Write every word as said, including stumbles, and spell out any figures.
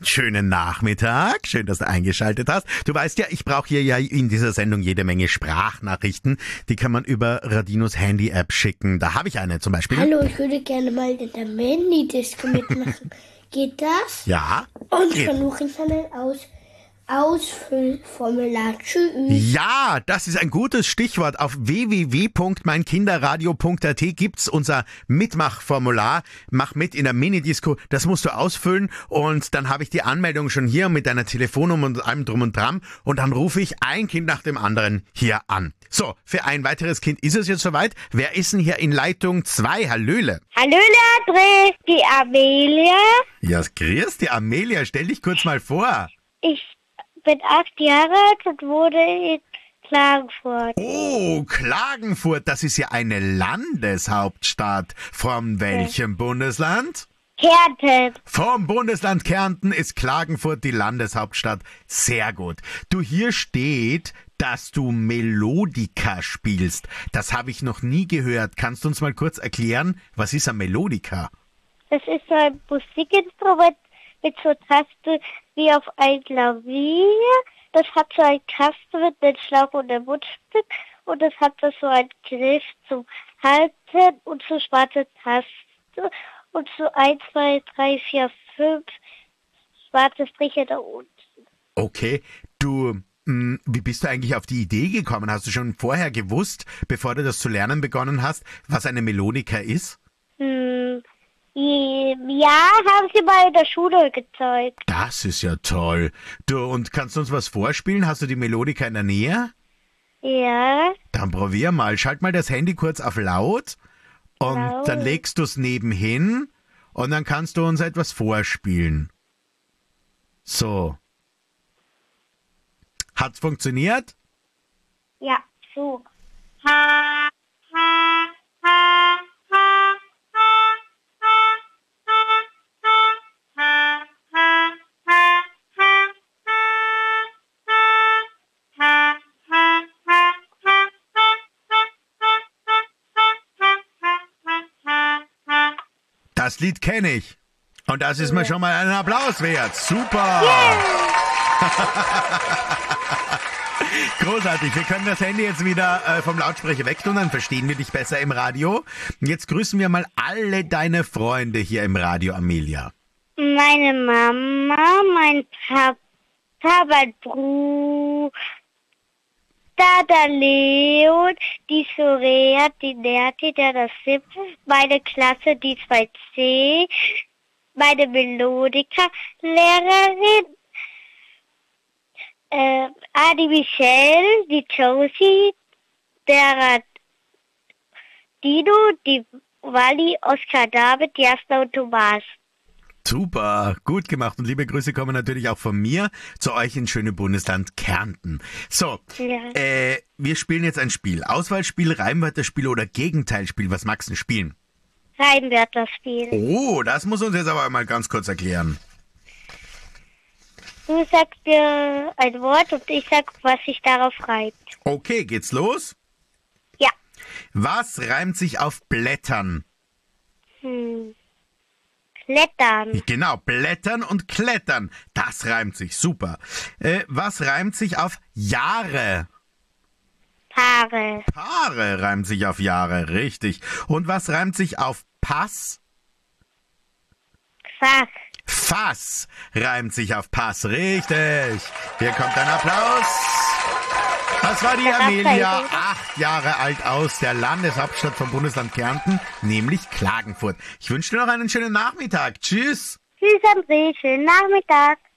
Schönen Nachmittag, schön, dass du eingeschaltet hast. Du weißt ja, ich brauche hier ja in dieser Sendung jede Menge Sprachnachrichten. Die kann man über Radinos Handy-App schicken. Da habe ich eine zum Beispiel. Hallo, ich würde gerne mal in der Mini-Disco mitmachen. Geht das? Ja. Und geht. versuche ich dann ein Aus Ausfüllformular. Tschüss. Ja, das ist ein gutes Stichwort. Auf w w w punkt mein kinderradio punkt a t gibt's unser Mitmachformular. Mach mit in der Minidisco. Das musst du ausfüllen und dann habe ich die Anmeldung schon hier mit deiner Telefonnummer und allem drum und dran und dann rufe ich ein Kind nach dem anderen hier an. So, für ein weiteres Kind ist es jetzt soweit. Wer ist denn hier in Leitung zwei? Hallöle. Hallöle, André, die Amelia. Ja, grüß die Amelia. Stell dich kurz mal vor. Ich bin acht Jahre alt und wohne in Klagenfurt. Oh, Klagenfurt, das ist ja eine Landeshauptstadt. Von welchem Bundesland? Kärnten. Vom Bundesland Kärnten ist Klagenfurt die Landeshauptstadt. Sehr gut. Du, hier steht, dass du Melodika spielst. Das habe ich noch nie gehört. Kannst du uns mal kurz erklären, was ist ein Melodika? Das ist so ein Musikinstrument mit so Tasten wie auf ein Klavier. Das hat so einen Kasten mit einem Schlauch und einem Mundstück und das hat das so einen Griff zum Halten und so schwarze Tasten und so eins, zwei, drei, vier, fünf schwarze Striche da unten. Okay, du, mh, wie bist du eigentlich auf die Idee gekommen? Hast du schon vorher gewusst, bevor du das zu lernen begonnen hast, was eine Melodika ist? Hm. Ja, haben sie mal in der Schule gezeigt. Das ist ja toll. Du, und kannst du uns was vorspielen? Hast du die Melodika in der Nähe? Ja. Dann probier mal. Schalt mal das Handy kurz auf laut und Laut. dann legst du es nebenhin und dann kannst du uns etwas vorspielen. So. Hat's funktioniert? Ja, so. Ha, ha, ha, ha. Das Lied kenne ich. Und das ist mir schon mal einen Applaus wert. Super! Großartig. Wir können das Handy jetzt wieder äh, vom Lautsprecher wegtun, dann verstehen wir dich besser im Radio. Und jetzt grüßen wir mal alle deine Freunde hier im Radio, Amelia. Meine Mama, mein Papa, mein Bruder, der Leon, die Sorea, die Nerti, der das Sim, meine Klasse, die zwei C, meine Melodika-Lehrerin, äh, Adi Michelle, die Josie, der Dino, die Wally, Oskar David, Jasna und Thomas. Super, gut gemacht und liebe Grüße kommen natürlich auch von mir zu euch ins schöne Bundesland Kärnten. So, Ja. äh, wir spielen jetzt ein Spiel. Auswahlspiel, Reimwörterspiel oder Gegenteilspiel. Was magst du denn spielen? Reimwörterspiel. Oh, das muss uns jetzt aber mal ganz kurz erklären. Du sagst mir ein Wort und ich sag, was sich darauf reimt. Okay, geht's los? Ja. Was reimt sich auf Blättern? Hm. Klettern. Genau, Blättern und Klettern. Das reimt sich, super. Äh, was reimt sich auf Jahre? Paare. Paare reimt sich auf Jahre, richtig. Und was reimt sich auf Pass? Fach. Fass reimt sich auf Pass, richtig. Hier kommt ein Applaus. Das war die Der Amelia, Raphael. acht Jahre alt aus der Landeshauptstadt vom Bundesland Kärnten, nämlich Klagenfurt. Ich wünsche dir noch einen schönen Nachmittag. Tschüss. Tschüss, André. Schönen Nachmittag.